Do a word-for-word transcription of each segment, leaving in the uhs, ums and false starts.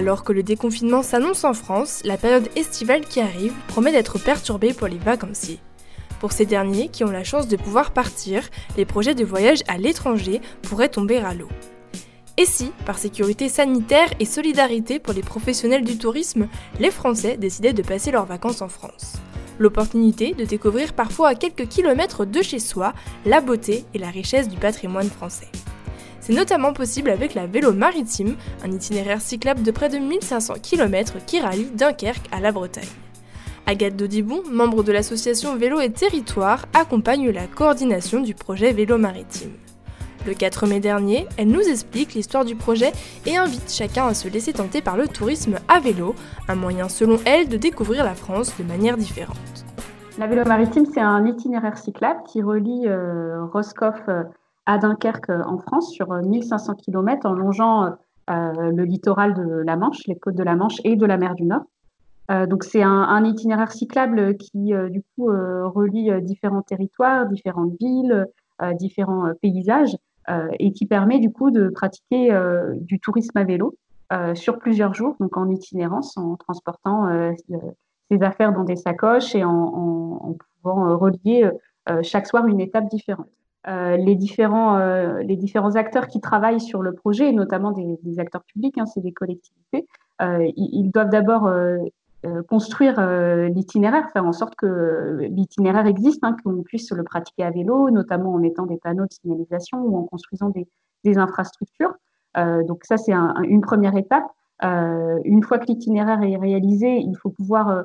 Alors que le déconfinement s'annonce en France, la période estivale qui arrive promet d'être perturbée pour les vacanciers. Pour ces derniers qui ont la chance de pouvoir partir, les projets de voyage à l'étranger pourraient tomber à l'eau. Et si, par sécurité sanitaire et solidarité pour les professionnels du tourisme, les Français décidaient de passer leurs vacances en France? L'opportunité de découvrir parfois à quelques kilomètres de chez soi la beauté et la richesse du patrimoine français. C'est notamment possible avec la Vélo Maritime, un itinéraire cyclable de près de mille cinq cents kilomètres qui rallie Dunkerque à la Bretagne. Agathe Dodibon, membre de l'association Vélo et Territoire, accompagne la coordination du projet Vélo Maritime. Le quatre mai dernier, elle nous explique l'histoire du projet et invite chacun à se laisser tenter par le tourisme à vélo, un moyen selon elle de découvrir la France de manière différente. La Vélo Maritime, c'est un itinéraire cyclable qui relie euh, Roscoff euh, à Dunkerque euh, en France sur euh, mille cinq cents kilomètres en longeant euh, le littoral de la Manche, les côtes de la Manche et de la mer du Nord. Euh, donc c'est un, un itinéraire cyclable qui euh, du coup euh, relie euh, différents territoires, différentes villes, euh, différents euh, paysages euh, et qui permet du coup de pratiquer euh, du tourisme à vélo euh, sur plusieurs jours, donc en itinérance, en transportant euh, ses affaires dans des sacoches et en, en, en pouvant euh, relier euh, chaque soir une étape différente. Euh, les différents euh, les différents acteurs qui travaillent sur le projet, et notamment des, des acteurs publics, hein, c'est des collectivités, euh, ils, ils doivent d'abord euh, Euh, construire euh, l'itinéraire, faire en sorte que euh, l'itinéraire existe, hein, qu'on puisse le pratiquer à vélo, notamment en mettant des panneaux de signalisation ou en construisant des, des infrastructures. Euh, donc ça, c'est un, une première étape. Euh, une fois que l'itinéraire est réalisé, il faut pouvoir euh,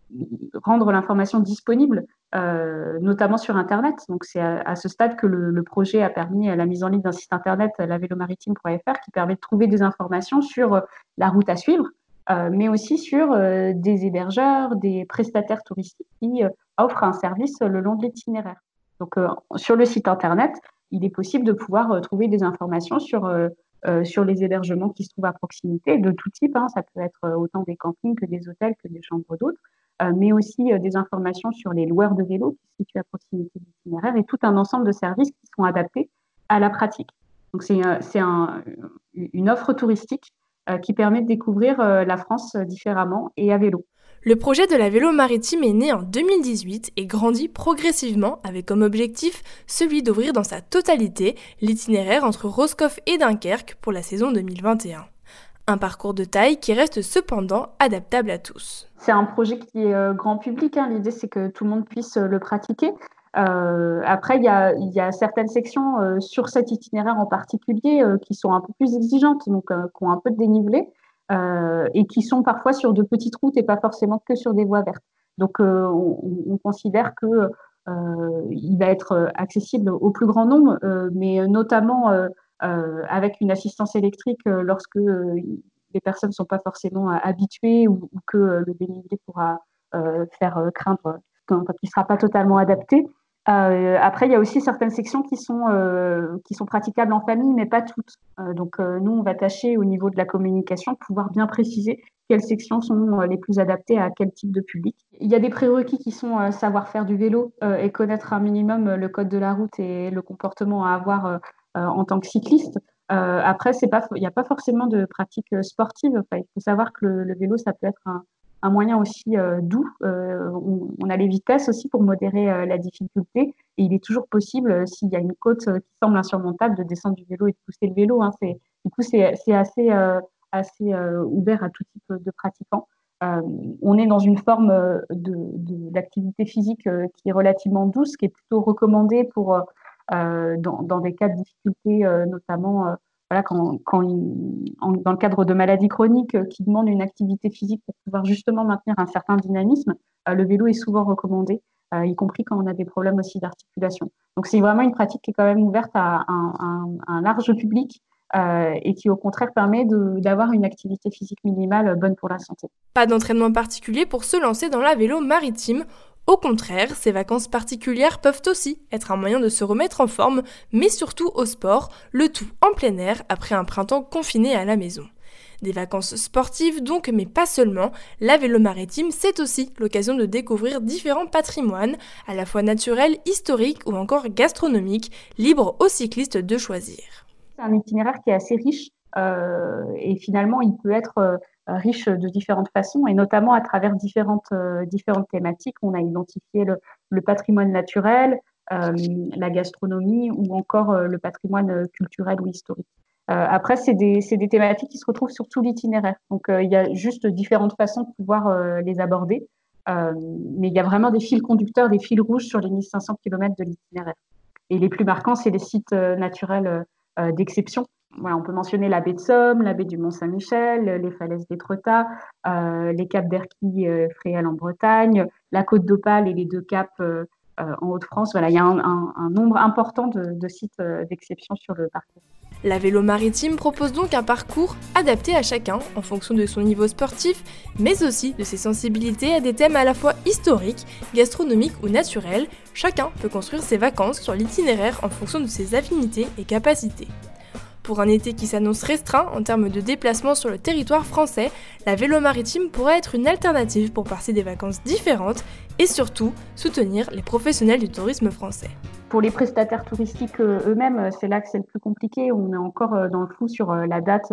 rendre l'information disponible, euh, notamment sur Internet. Donc c'est à, à ce stade que le, le projet a permis la mise en ligne d'un site Internet, la vélo maritime point f r, qui permet de trouver des informations sur la route à suivre, Euh, mais aussi sur euh, des hébergeurs, des prestataires touristiques qui euh, offrent un service le long de l'itinéraire. Donc, euh, sur le site internet, il est possible de pouvoir euh, trouver des informations sur, euh, euh, sur les hébergements qui se trouvent à proximité, de tout type, hein. Ça peut être autant des campings que des hôtels, que des chambres d'hôtes, euh, mais aussi euh, des informations sur les loueurs de vélos qui se situent à proximité de l'itinéraire et tout un ensemble de services qui sont adaptés à la pratique. Donc, c'est, euh, c'est un, une offre touristique qui permet de découvrir la France différemment et à vélo. Le projet de la Vélo Maritime est né en deux mille dix-huit et grandit progressivement avec comme objectif celui d'ouvrir dans sa totalité l'itinéraire entre Roscoff et Dunkerque pour la saison deux mille vingt et un. Un parcours de taille qui reste cependant adaptable à tous. C'est un projet qui est euh, grand public, hein. L'idée, c'est que tout le monde puisse le pratiquer. Euh, après, il y a, y a certaines sections euh, sur cet itinéraire en particulier euh, qui sont un peu plus exigeantes, donc euh, qui ont un peu de dénivelé euh, et qui sont parfois sur de petites routes et pas forcément que sur des voies vertes. Donc, euh, on, on considère que euh, il va être accessible au plus grand nombre, euh, mais notamment euh, euh, avec une assistance électrique euh, lorsque euh, les personnes ne sont pas forcément euh, habituées ou, ou que euh, le dénivelé pourra euh, faire euh, craindre quand il ne sera pas totalement adapté. Euh, après, il y a aussi certaines sections qui sont, euh, qui sont praticables en famille, mais pas toutes. Euh, donc, euh, nous, on va tâcher au niveau de la communication de pouvoir bien préciser quelles sections sont les plus adaptées à quel type de public. Il y a des prérequis qui sont euh, savoir faire du vélo euh, et connaître un minimum le code de la route et le comportement à avoir euh, en tant que cycliste. Euh, après, c'est pas, il n'y a pas forcément de pratique sportive. Enfin, il faut savoir que le, le vélo, ça peut être un un moyen aussi euh, doux. Euh, on, on a les vitesses aussi pour modérer euh, la difficulté. Et il est toujours possible, euh, s'il y a une côte euh, qui semble insurmontable, de descendre du vélo et de pousser le vélo, hein. C'est, du coup, c'est, c'est assez, euh, assez euh, ouvert à tout type de pratiquants. Euh, on est dans une forme de, de, d'activité physique euh, qui est relativement douce, qui est plutôt recommandée pour, euh, dans, dans des cas de difficulté, euh, notamment... Euh, Voilà, quand, quand il, en, dans le cadre de maladies chroniques euh, qui demandent une activité physique pour pouvoir justement maintenir un certain dynamisme, euh, le vélo est souvent recommandé, euh, y compris quand on a des problèmes aussi d'articulation. Donc c'est vraiment une pratique qui est quand même ouverte à un, un, un large public euh, et qui au contraire permet de, d'avoir une activité physique minimale bonne pour la santé. Pas d'entraînement particulier pour se lancer dans la vélo maritime. Au contraire, ces vacances particulières peuvent aussi être un moyen de se remettre en forme, mais surtout au sport, le tout en plein air après un printemps confiné à la maison. Des vacances sportives donc, mais pas seulement, la Vélo Maritime, c'est aussi l'occasion de découvrir différents patrimoines, à la fois naturels, historiques ou encore gastronomiques, libres aux cyclistes de choisir. C'est un itinéraire qui est assez riche euh, et finalement il peut être... Euh, riche de différentes façons, et notamment à travers différentes, euh, différentes thématiques. On a identifié le, le patrimoine naturel, euh, la gastronomie ou encore euh, le patrimoine culturel ou historique. Euh, après, c'est des, c'est des thématiques qui se retrouvent sur tout l'itinéraire. Donc, euh, il y a juste différentes façons de pouvoir euh, les aborder. Euh, mais il y a vraiment des fils conducteurs, des fils rouges sur les mille cinq cents kilomètres de l'itinéraire. Et les plus marquants, c'est les sites euh, naturels euh, d'exception. Voilà, on peut mentionner la baie de Somme, la baie du Mont-Saint-Michel, les falaises d'Étretat, euh, les caps d'Erquy, euh, Fréhel en Bretagne, la côte d'Opale et les deux caps euh, euh, en Hauts-de-France. Voilà, il y a un, un, un nombre important de, de sites euh, d'exception sur le parcours. La Vélo Maritime propose donc un parcours adapté à chacun en fonction de son niveau sportif, mais aussi de ses sensibilités à des thèmes à la fois historiques, gastronomiques ou naturels. Chacun peut construire ses vacances sur l'itinéraire en fonction de ses affinités et capacités. Pour un été qui s'annonce restreint en termes de déplacement sur le territoire français, la Vélo Maritime pourrait être une alternative pour passer des vacances différentes et surtout soutenir les professionnels du tourisme français. Pour les prestataires touristiques eux-mêmes, c'est là que c'est le plus compliqué. On est encore dans le flou sur la date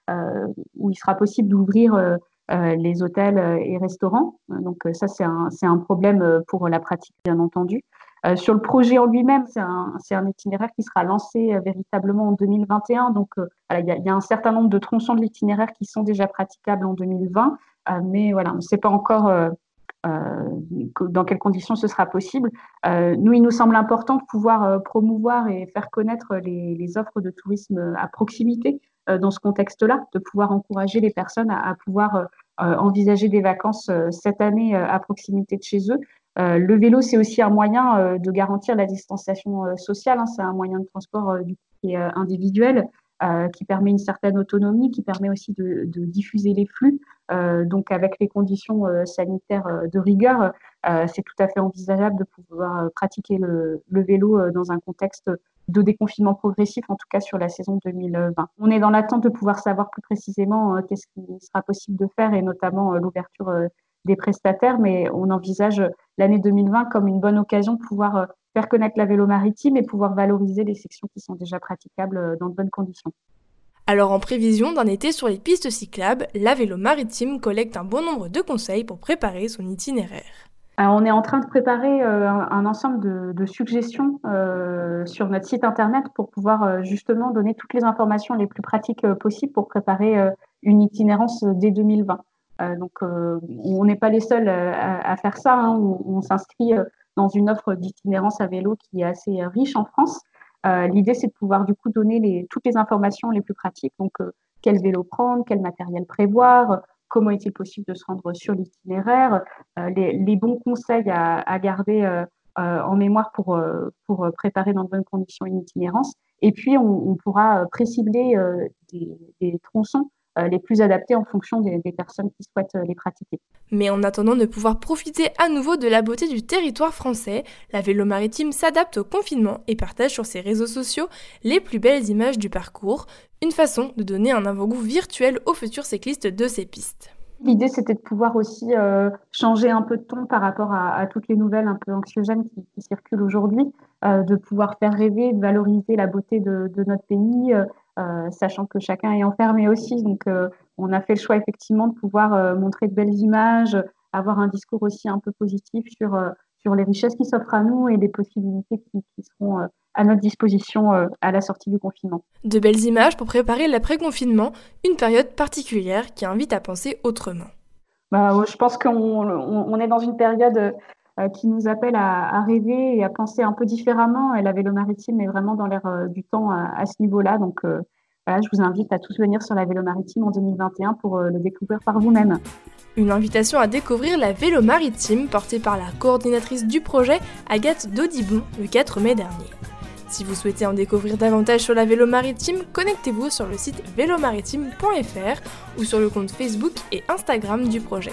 où il sera possible d'ouvrir les hôtels et restaurants. Donc ça, c'est un, c'est un problème pour la pratique, bien entendu. Euh, sur le projet en lui-même, c'est un, c'est un itinéraire qui sera lancé euh, véritablement en deux mille vingt et un. Donc, euh, voilà, il y a, y a un certain nombre de tronçons de l'itinéraire qui sont déjà praticables en deux mille vingt. Euh, mais voilà, on ne sait pas encore euh, euh, dans quelles conditions ce sera possible. Euh, nous, il nous semble important de pouvoir euh, promouvoir et faire connaître les, les offres de tourisme à proximité euh, dans ce contexte-là, de pouvoir encourager les personnes à, à pouvoir euh, envisager des vacances euh, cette année euh, à proximité de chez eux. Euh, le vélo, c'est aussi un moyen euh, de garantir la distanciation euh, sociale. Hein. C'est un moyen de transport euh, du coup, qui est euh, individuel, euh, qui permet une certaine autonomie, qui permet aussi de, de diffuser les flux. Euh, donc, avec les conditions euh, sanitaires euh, de rigueur, euh, c'est tout à fait envisageable de pouvoir euh, pratiquer le, le vélo euh, dans un contexte de déconfinement progressif, en tout cas sur la saison deux mille vingt. On est dans l'attente de pouvoir savoir plus précisément euh, qu'est-ce qui sera possible de faire, et notamment euh, l'ouverture euh, des prestataires, mais on envisage l'année deux mille vingt comme une bonne occasion de pouvoir faire connaître la Vélo Maritime et pouvoir valoriser les sections qui sont déjà praticables dans de bonnes conditions. Alors en prévision d'un été sur les pistes cyclables, la Vélo Maritime collecte un bon nombre de conseils pour préparer son itinéraire. Alors, on est en train de préparer euh, un ensemble de, de suggestions euh, sur notre site internet pour pouvoir euh, justement donner toutes les informations les plus pratiques euh, possibles pour préparer euh, une itinérance dès deux mille vingt. Euh, donc, euh, on n'est pas les seuls à, à faire ça. Hein. On, on s'inscrit dans une offre d'itinérance à vélo qui est assez riche en France. Euh, l'idée, c'est de pouvoir du coup donner les, toutes les informations les plus pratiques. Donc, euh, quel vélo prendre, quel matériel prévoir, comment est-il possible de se rendre sur l'itinéraire, euh, les, les bons conseils à, à garder euh, euh, en mémoire pour, euh, pour préparer dans de bonnes conditions une itinérance. Et puis, on, on pourra précibler euh, des, des tronçons les plus adaptés en fonction des, des personnes qui souhaitent les pratiquer. Mais en attendant de pouvoir profiter à nouveau de la beauté du territoire français, la Vélo Maritime s'adapte au confinement et partage sur ses réseaux sociaux les plus belles images du parcours, une façon de donner un avant-goût virtuel aux futurs cyclistes de ces pistes. L'idée, c'était de pouvoir aussi euh, changer un peu de ton par rapport à, à toutes les nouvelles un peu anxiogènes qui, qui circulent aujourd'hui, euh, de pouvoir faire rêver, de valoriser la beauté de, de notre pays, euh, Euh, sachant que chacun est enfermé aussi. Donc, euh, on a fait le choix effectivement de pouvoir euh, montrer de belles images, avoir un discours aussi un peu positif sur, euh, sur les richesses qui s'offrent à nous et les possibilités qui, qui seront euh, à notre disposition euh, à la sortie du confinement. De belles images pour préparer l'après-confinement, une période particulière qui invite à penser autrement. Bah, je pense qu'on on, on est dans une période euh, qui nous appelle à, à rêver et à penser un peu différemment. Et la Vélo Maritime est vraiment dans l'air euh, du temps à, à ce niveau-là. Donc, euh, voilà, je vous invite à tous venir sur la Vélo Maritime en deux mille vingt et un pour euh, le découvrir par vous-même. Une invitation à découvrir la Vélo Maritime portée par la coordinatrice du projet, Agathe Dodibon, le quatre mai dernier. Si vous souhaitez en découvrir davantage sur la Vélo Maritime, connectez-vous sur le site vélo maritime point f r ou sur le compte Facebook et Instagram du projet.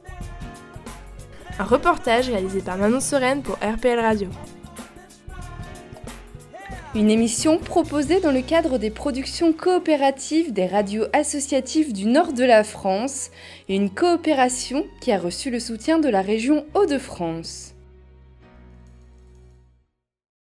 Un reportage réalisé par Manon Sereine pour R P L Radio. Une émission proposée dans le cadre des productions coopératives des radios associatives du nord de la France et une coopération qui a reçu le soutien de la région Hauts-de-France.